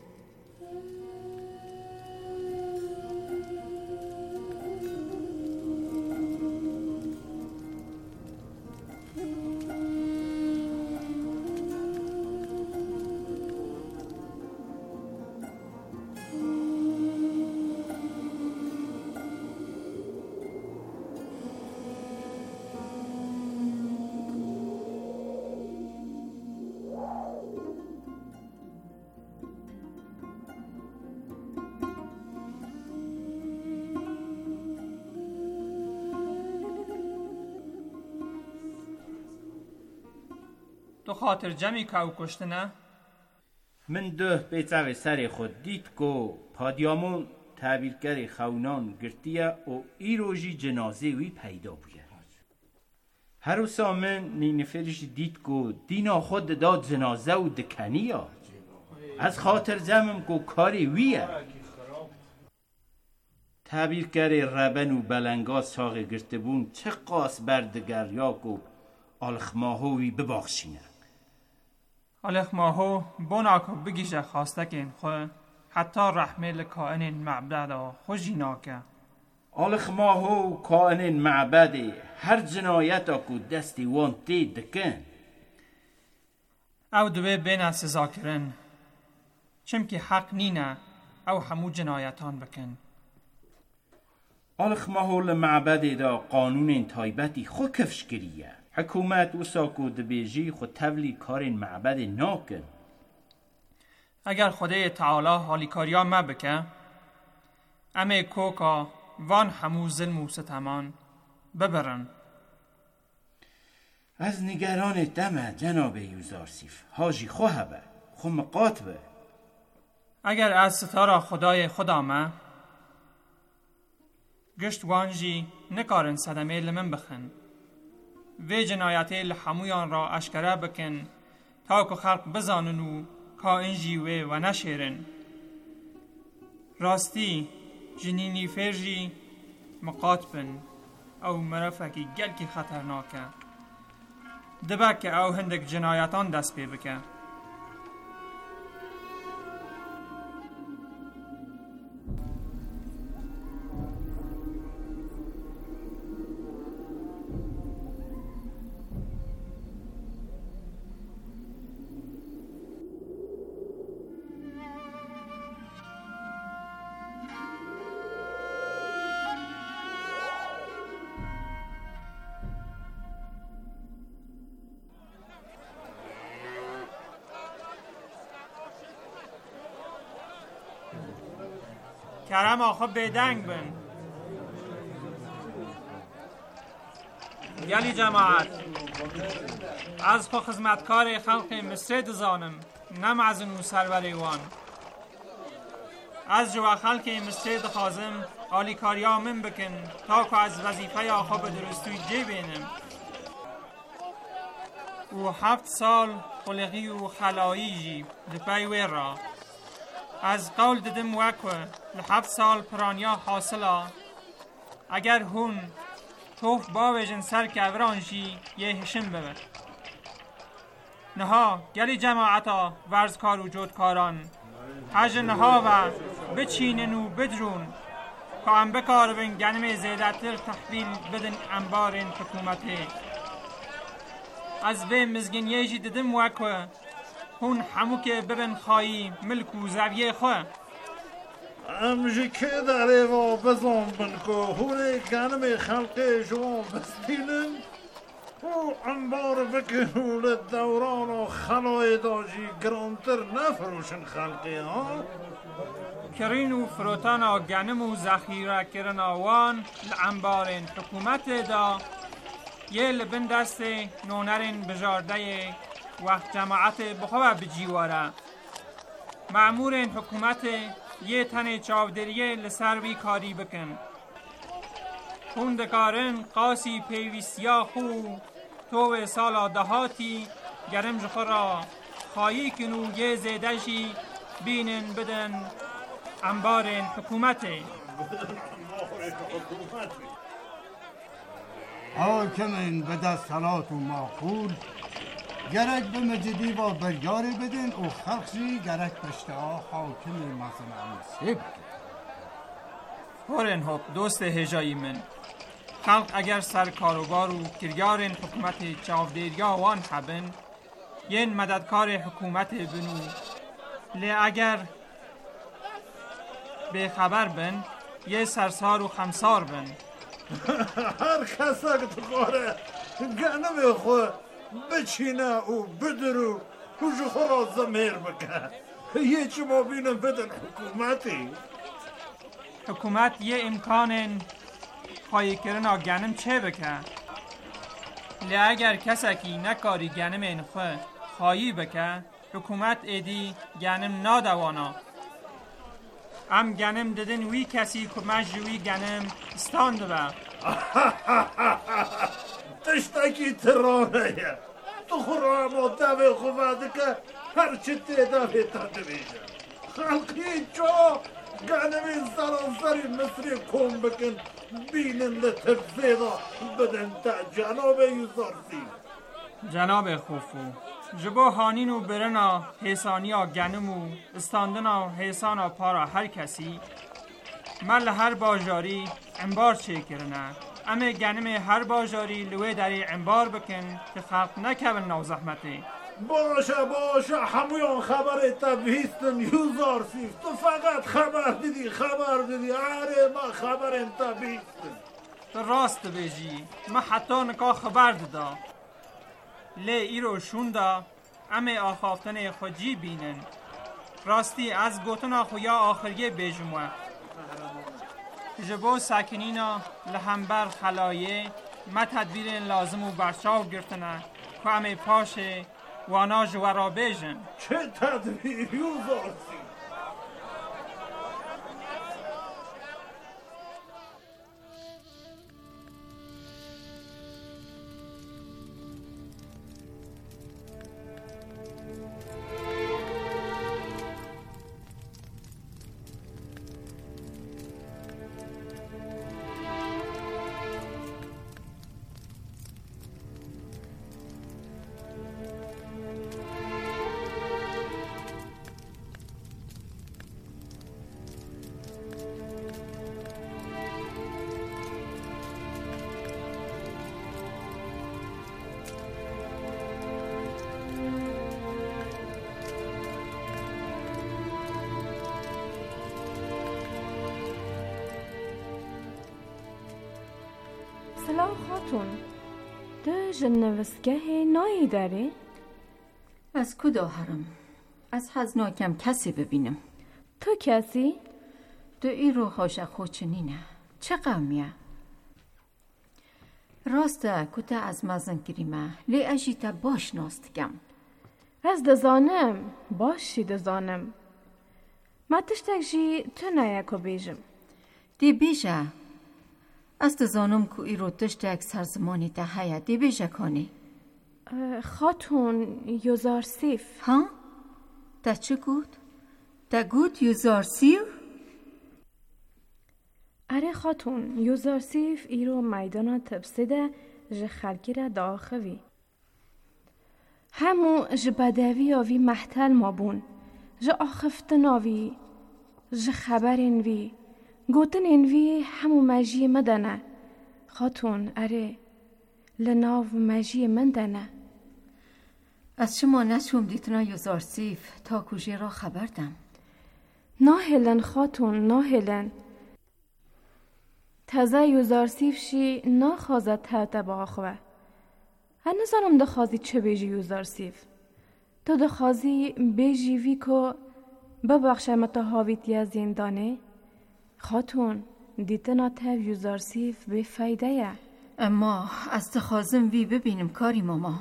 تو خاطر جمعی که او کشته نه؟ من ده بیتاوی سر خود دید که پادیامون تعبیرگر خونان گرتیه و ای روژی جنازه وی پیدا بوید هر روزا من نینفرش دید که دینا خود داد جنازه و دکنیه از خاطر جمعم که کاری ویه تعبیرگر ربن و بلنگا ساقه گرته بون چه قاس بردگر یا که آلخماهوی بباخشینه آلخماهو بوناکو بگیشه خواسته که این خواه حتی رحمه لکائن معبد خوشی ناکه آلخماهو کائن معبد هر جنایتا که دستی وان تی دکن او دوی بین سزا کرن چمکی حق نینه او همو جنایتان بکن آلخماهو لمعبد دا قانون تایبتی خو کفش کریه حکومت و ساکو دبیجی خود تولی کار معبد ناکن اگر خدای تعالی حالی کاریا ما بکه امه کوکا وان همو ظلم و ستمان ببرن از نگران دمه جناب یوزارسیف حاجی خوهبه خو مقاطبه اگر از ستاره خدای خدا ما گشت وانجی نکارن صدمه لمن بخن وی جنایتی لحمویان را اشکره بکن تا که خلق بزانن و کائنجی وی و نشیرن راستی جنینی فرجی مقاطبن او مرفکی گلکی خطرناکه دبه که او هندک جنایتان دست پی بکه کرم آخه بیدنگ بن گلی جماعت از خو خدمتکار خلق مصر دزانم نم از نو سرور ایوان از جو خلق مصر دخوازم آلی کاریا من بکن تا که از وظیفه آخه به درستوی جی بینم و 7 سال خلقی و خلایی جی دپی را از قول ددم وکوه ل7 سال پرانیا حاصلا اگر هون توف باویجن سر که ورانشی یه هشم ببر نها گلی جماعتا ورزکار و جودکاران حج نها و بچینن و بدرون که ام بکار بین گنم زیدتر تحویل بدن انبارین حکومتی از وی مزگین یه ددم وکوه هون همو که ببن خواهی ملک و زویه خواه امجی که در ایوا بزن بن که هونه گنم خلق جوان بستینن و انبار بکنول دوران و خلای داجی گرانتر نفروشن خلقی ها کرین و فروتان و گنم و ذخیره کرن آوان لانبارین حکومت دا یه لبن دست نونرین بجارده وقت جماعت بخواه بجیواره. معمورین حکومت یه تن چاودریه لسر وی کاری بکن. خوندکارن قاسی پیویستیا خو تو سالا دهاتی گرم جخورا خواهی کنو یه زیدشی بینن بدن انبارین حکومته. حاکمین به دستالات و معقول گرک به مجدی و برگاری بدین و خلقشی گرک پشته ها حاکم مثلا سیب هورن هب دوست هجایی من خلق اگر سر کاروبار و کرگارین حکومت چاودیریا وان حبن ین مددکار حکومت بنو لی اگر به خبر بن یه سرسار و خمسار بن. هر کسا که تخوره گنم خود بچینه و بدرو و جخورا زمیر بکن. یه چه ما بینم بدن حکومتی. حکومت یه امکان خواهی کرنا گنم چه بکن؟ لی اگر کسکی نکاری گنم این خواهی بکن حکومت ایدی گنم نادوانا. ام گنم ددن وی کسی که مجوی گنم استانده با. تشتکی ترانه یه تو خورا ما دوه خوباده که هرچی تیدا بیتانده بیجه. خلقی چا گنم این سرانسری مصری کن بکن بیننده تفزیدا بدن تا جناب یوزارسی. جناب خوفو جبو هانین و برنا حیثانیا گنم و استاندنا حیثانا پارا هر کسی مل هر باجاری انبار چه کرنه اما گنم هر باجاری لوی داری انبار بکن که خلق نکبن نو زحمتی. باشه همون خبر تبهیستن یوزارسی تو فقط خبر دیدی آره ما خبر تبهیستن. تو راست بیجی ما حتی نکا خبر دادا لی ای رو شوندا اما آخافتن خودجی بینن راستی از گوتنا خویا آخریه بیجموه جبو ساکنینا لهمبر خلایه ما تدبیر لازم و برچاو گرتنه که اما پاشه وانا جوارا بیجن. چه تدبیر یوزارسی؟ سلام خاتون ده جنوسگه نایی داری؟ از کدا هرم؟ از حزناکم کسی ببینم. تو کسی؟ دو ای رو خوش خوچنینه چه قومیه؟ راسته کتا از مزن کریمه لی اجیتا باش ناستگم. از دزانم باشی دزانم ما تشتک جی تو نیکو بیجم دی بیجه از دزانم که ای رو تشتک سرزمانی ده هیا دی بیجه کنی خاتون یوزارسیف. ها؟ ده چه گود؟ ده گود یوزارسیف؟ اره خاتون یوزارسیف ای رو میدانا تبسیده جه خلکی را داخوی همو جه بدوی آوی محتل ما بون جه آخفتن آوی جه خبرین وی گوتن وی همو مجی مدنه خاتون اره لناو مجی من دنه. از شما نشوم دیتنا یوزارسیف تا کجی را خبردم. ناهلن خاتون ناهلن تازه یوزارسیف شی ناخوازد تا با خواه هنزانم دخوازی چه بیجی یوزارسیف تو دخوازی بیجی وی که ببخشه متا هاویت یا زندانه خاتون دیتنا تا یوزارسیف به فایده یه اما از تخازم وی ببینم کاری ماما.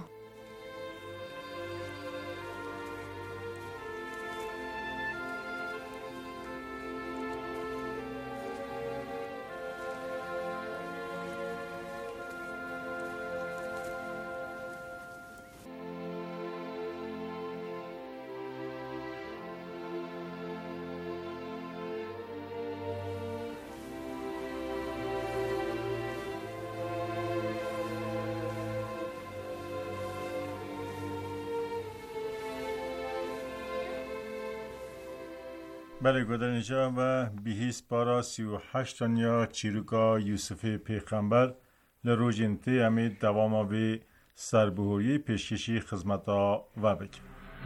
بله گذرنجا و بیهیس بارا 38 یا چیروکا یوسف پیغمبر لروجنتی امید دوام به سربهوری پیشکشی خدمتا و بک.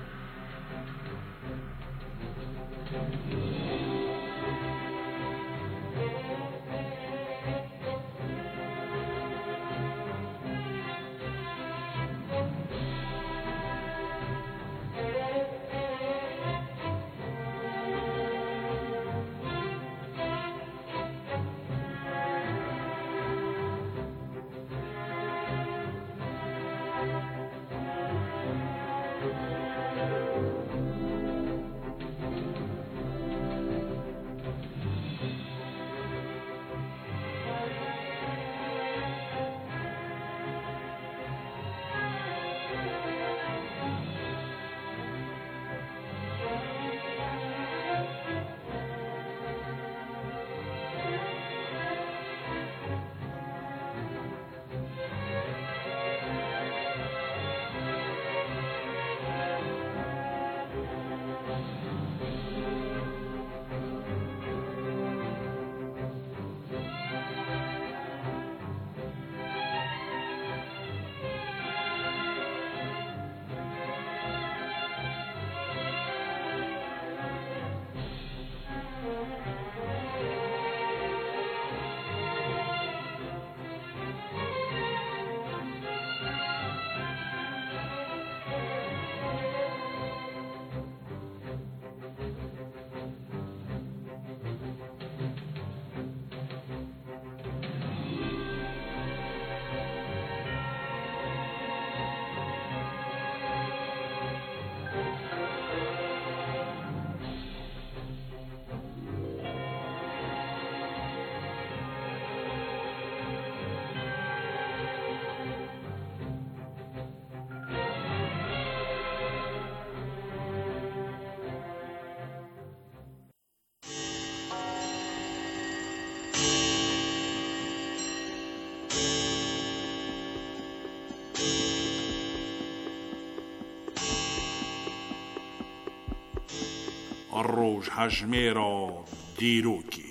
الروج هجميرا دیروکی.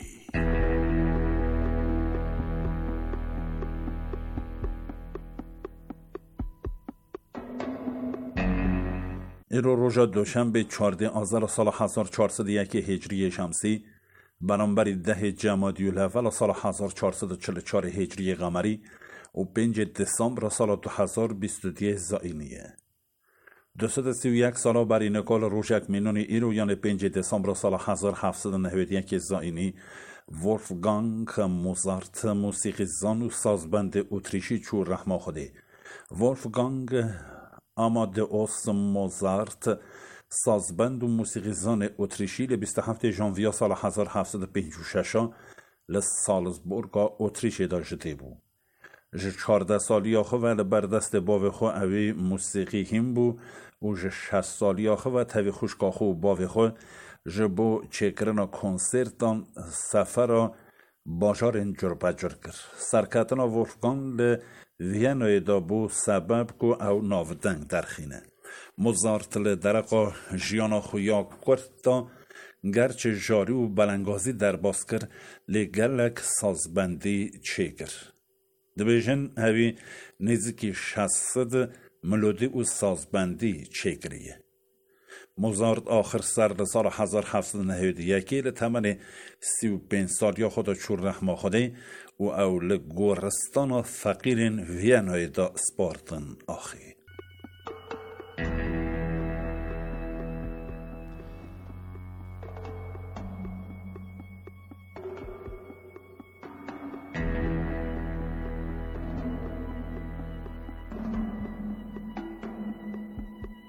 ایرو روژا دوشنبه 14 آذر سال 1401 هجری شمسی برابر 10 جمادی الاول سال 1444 هجری قمری و 5 دسامبر سال 2022 زائینیه. 231 سال برای نکال روژک مینونی ایرو یعنی 5 دسامبر سال 1791 زائینی ولفگانگ موزارت موسیقی زان و سازبند اتریشی چور رحمه خوده. ولفگانگ آمادئوس موزارت سازبند و موسیقی زان اتریشی ل 27 ژانویه سال 1756 ل سالزبورگ اتریش داشته بود. 14 سالی آخه و لبردست باو خو اوی موسیقی هم بو و 6 سالی آخه و تاوی خوشگاخو و باو خو جبو چکرنا کنسرتان سفر باجار انجور بجر کر. سرکتنا ولفگان ل وینای دا بو سبب کو او ناودنگ درخینه. موزارت ل درقا جیانا خویا کرتا گرچه جاری و بلنگازی در باز کر لگلک سازبندی چکر. دبیجن هاوی نزدیکی 600 ملودی و سازبندی چکریه. موزارت آخر سر سال 1791 لتمن 35 سالی خود چور رحمه خوده و اول گورستان فقیرین وینای دا سپارتن آخی.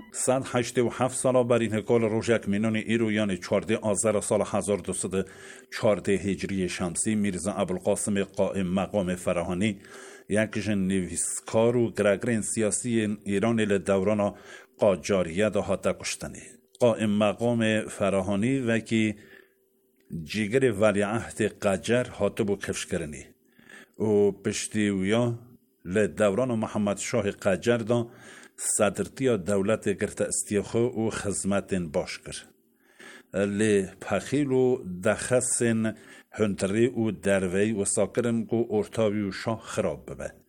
187 ساله بر این کال روژک مینون ایرو یعنی 14 آذر سال 1214 هجری شمسی میرزا ابوالقاسم قائم مقام فراهانی یک جن نویسکار و گرگرین سیاسی ایران لدوران قاجاریه ده هاته کشتنی. قائم مقام فراهانی وکی جیگر ولیعهد قاجار هاته بو کفش کرنی و پشتیویا لدوران محمد شاه قاجار ده صدرتی دولت گرت استیخو و خدمت باش کر لی پخیل و دخسن هنتری و دروی و ساکرن کو ارتاوی و شاه خراب ببه